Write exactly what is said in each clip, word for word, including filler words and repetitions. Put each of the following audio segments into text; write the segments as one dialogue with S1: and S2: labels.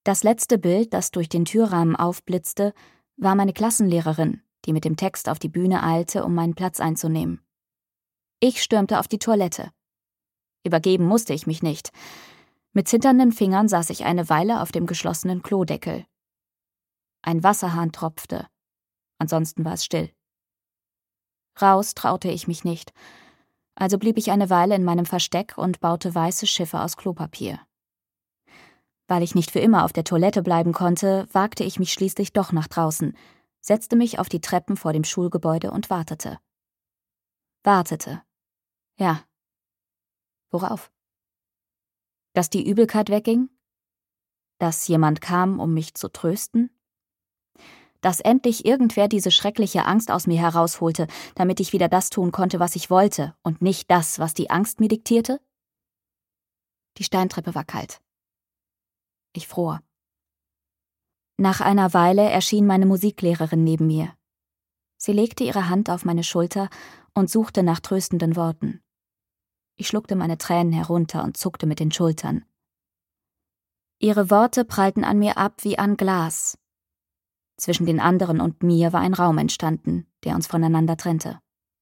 S1: Das letzte Bild, das durch den Türrahmen aufblitzte, war meine Klassenlehrerin, die mit dem Text auf die Bühne eilte, um meinen Platz einzunehmen. Ich stürmte auf die Toilette. Übergeben musste ich mich nicht. Mit zitternden Fingern saß ich eine Weile auf dem geschlossenen Klodeckel. Ein Wasserhahn tropfte. Ansonsten war es still. Raus traute ich mich nicht. Also blieb ich eine Weile in meinem Versteck und baute weiße Schiffe aus Klopapier. Weil ich nicht für immer auf der Toilette bleiben konnte, wagte ich mich schließlich doch nach draußen, setzte mich auf die Treppen vor dem Schulgebäude und wartete. Wartete. Ja. Worauf? Dass die Übelkeit wegging? Dass jemand kam, um mich zu trösten? Dass endlich irgendwer diese schreckliche Angst aus mir herausholte, damit ich wieder das tun konnte, was ich wollte, und nicht das, was die Angst mir diktierte? Die Steintreppe war kalt. Ich fror. Nach einer Weile erschien meine Musiklehrerin neben mir. Sie legte ihre Hand auf meine Schulter und suchte nach tröstenden Worten. Ich schluckte meine Tränen herunter und zuckte mit den Schultern. Ihre Worte prallten an mir ab wie an Glas. Zwischen den anderen und mir war ein Raum entstanden, der uns voneinander trennte.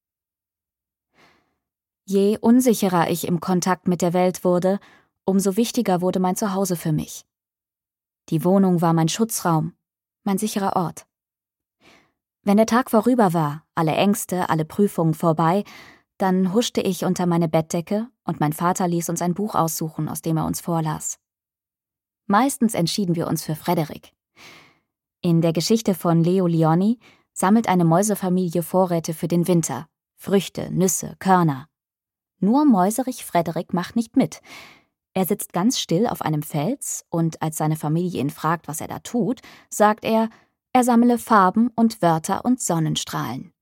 S1: Je unsicherer ich im Kontakt mit der Welt wurde, umso wichtiger wurde mein Zuhause für mich. Die Wohnung war mein Schutzraum, mein sicherer Ort. Wenn der Tag vorüber war, alle Ängste, alle Prüfungen vorbei, dann huschte ich unter meine Bettdecke und mein Vater ließ uns ein Buch aussuchen, aus dem er uns vorlas. Meistens entschieden wir uns für Frederik. In der Geschichte von Leo Lionni sammelt eine Mäusefamilie Vorräte für den Winter, Früchte, Nüsse, Körner. Nur Mäuserich Frederik macht nicht mit. Er sitzt ganz still auf einem Fels und als seine Familie ihn fragt, was er da tut, sagt er, er sammle Farben und Wörter und Sonnenstrahlen.